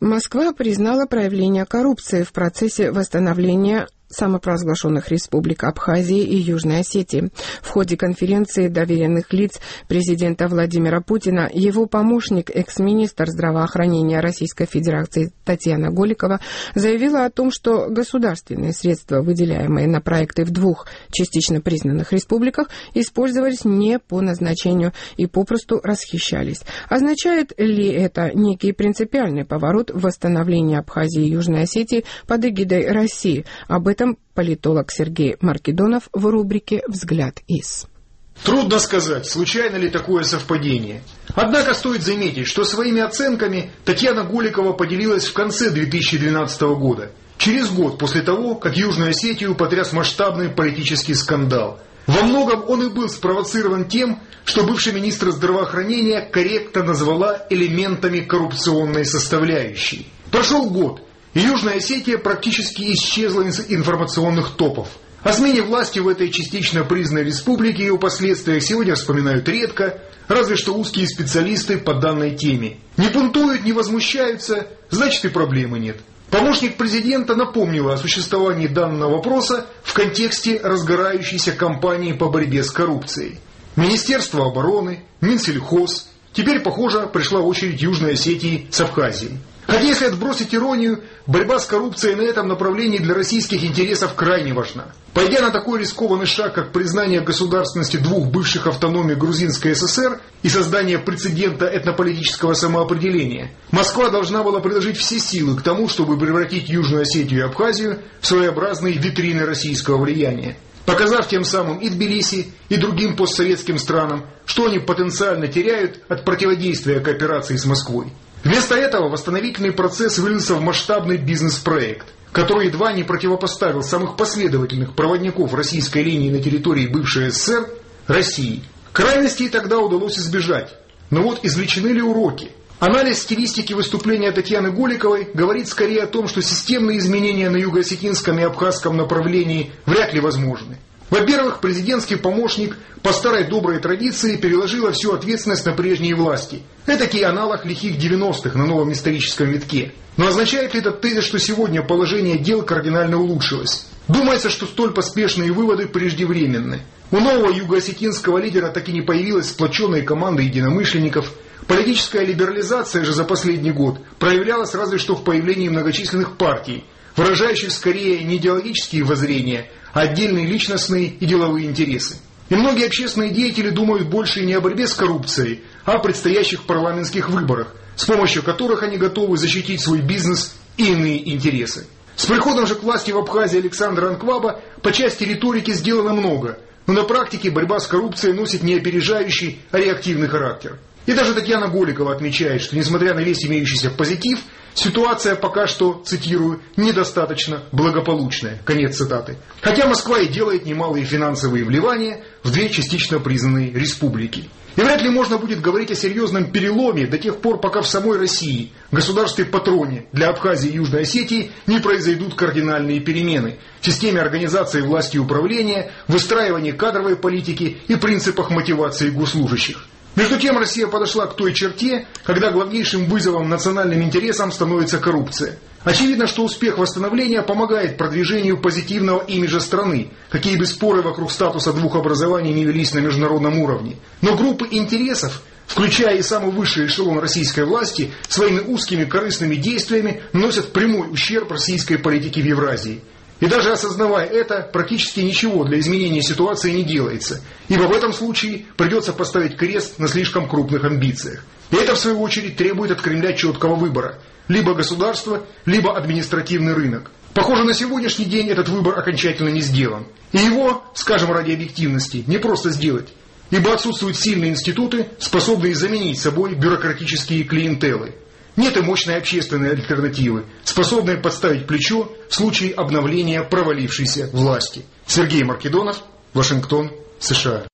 Москва признала проявление коррупции в процессе восстановления самопровозглашенных республик Абхазии и Южной Осетии. В ходе конференции доверенных лиц президента Владимира Путина его помощник, экс-министр здравоохранения Российской Федерации Татьяна Голикова, заявила о том, что государственные средства, выделяемые на проекты в двух частично признанных республиках, использовались не по назначению и попросту расхищались. Означает ли это некий принципиальный поворот в восстановлении Абхазии и Южной Осетии под эгидой России? Об этом политолог Сергей Маркедонов в рубрике «Взгляд из». Трудно сказать, случайно ли такое совпадение. Однако стоит заметить, что своими оценками Татьяна Голикова поделилась в конце 2012 года, через год после того, как Южную Осетию потряс масштабный политический скандал. Во многом он и был спровоцирован тем, что бывший министр здравоохранения корректно назвала элементами коррупционной составляющей. Прошел год, и Южная Осетия практически исчезла из информационных топов. О смене власти в этой частично признанной республике и о последствиях сегодня вспоминают редко, разве что узкие специалисты по данной теме. Не бунтуют, не возмущаются, значит и проблемы нет. Помощник президента напомнила о существовании данного вопроса в контексте разгорающейся кампании по борьбе с коррупцией. Министерство обороны, Минсельхоз. Теперь, похоже, пришла очередь Южной Осетии с Абхазией. Хотя, если отбросить иронию, борьба с коррупцией на этом направлении для российских интересов крайне важна. Пойдя на такой рискованный шаг, как признание государственности двух бывших автономий Грузинской ССР и создание прецедента этнополитического самоопределения, Москва должна была приложить все силы к тому, чтобы превратить Южную Осетию и Абхазию в своеобразные витрины российского влияния, показав тем самым и Тбилиси, и другим постсоветским странам, что они потенциально теряют от противодействия кооперации с Москвой. Вместо этого восстановительный процесс вылился в масштабный бизнес-проект, который едва не противопоставил самых последовательных проводников российской линии на территории бывшей СССР России. Крайностей тогда удалось избежать. Но вот извлечены ли уроки? Анализ стилистики выступления Татьяны Голиковой говорит скорее о том, что системные изменения на юго-осетинском и абхазском направлении вряд ли возможны. Во-первых, президентский помощник по старой доброй традиции переложила всю ответственность на прежние власти. Этакий аналог лихих 90-х на новом историческом витке. Но означает ли этот тезис, что сегодня положение дел кардинально улучшилось? Думается, что столь поспешные выводы преждевременны. У нового юго-осетинского лидера так и не появилась сплоченная команда единомышленников. Политическая либерализация же за последний год проявлялась разве что в появлении многочисленных партий, выражающих скорее не идеологические воззрения, а отдельные личностные и деловые интересы. И многие общественные деятели думают больше не о борьбе с коррупцией, а о предстоящих парламентских выборах, с помощью которых они готовы защитить свой бизнес и иные интересы. С приходом же к власти в Абхазии Александра Анкваба по части риторики сделано много, но на практике борьба с коррупцией носит не опережающий, а реактивный характер. И даже Татьяна Голикова отмечает, что несмотря на весь имеющийся позитив, ситуация пока что, цитирую, недостаточно благополучная. Конец цитаты. Хотя Москва и делает немалые финансовые вливания в две частично признанные республики. И вряд ли можно будет говорить о серьезном переломе до тех пор, пока в самой России, государстве-патроне для Абхазии и Южной Осетии, не произойдут кардинальные перемены в системе организации власти и управления, выстраивании кадровой политики и принципах мотивации госслужащих. Между тем Россия подошла к той черте, когда главнейшим вызовом национальным интересам становится коррупция. Очевидно, что успех восстановления помогает продвижению позитивного имиджа страны, какие бы споры вокруг статуса двух образований не велись на международном уровне. Но группы интересов, включая и самый высший эшелон российской власти, своими узкими корыстными действиями наносят прямой ущерб российской политике в Евразии. И даже осознавая это, практически ничего для изменения ситуации не делается, ибо в этом случае придется поставить крест на слишком крупных амбициях. И это, в свою очередь, требует от Кремля четкого выбора – либо государство, либо административный рынок. Похоже, на сегодняшний день этот выбор окончательно не сделан. И его, скажем ради объективности, не просто сделать, ибо отсутствуют сильные институты, способные заменить собой бюрократические клиентелы. Нет и мощной общественной альтернативы, способной подставить плечо в случае обновления провалившейся власти. Сергей Маркедонов, Вашингтон, США.